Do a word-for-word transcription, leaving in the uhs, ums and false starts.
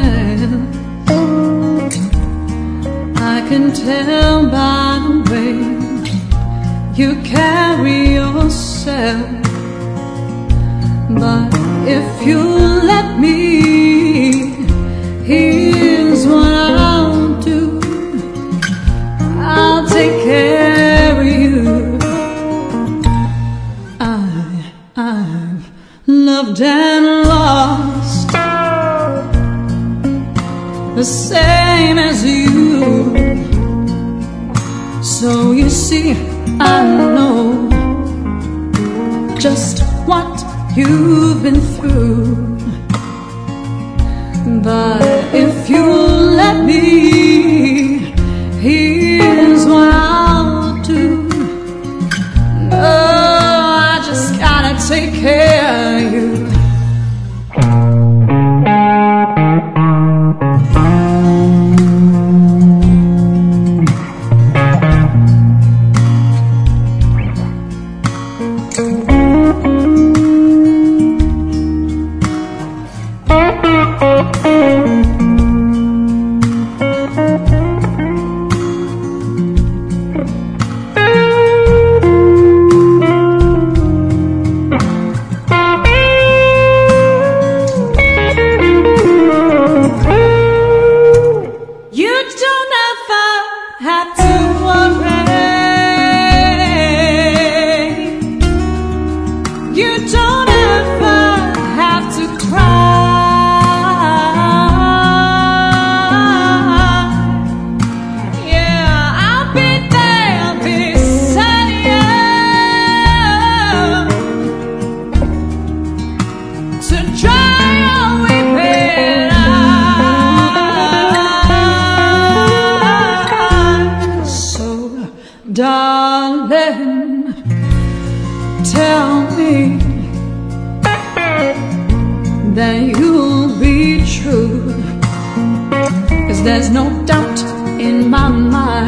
well. I can tell by the way you carry yourself. But if you let me, here's what I'll do. I'll take care of you. I, I've loved and lost the same as you. So you see, I know just what you've been through. But if you let me, here's what I'll do. No, I just gotta take care of you. Have to worry. You don't ever have to cry. Yeah, I'll be there beside you to dry your weeping eyes. Darling, tell me that you'll be true, 'cause there's no doubt in my mind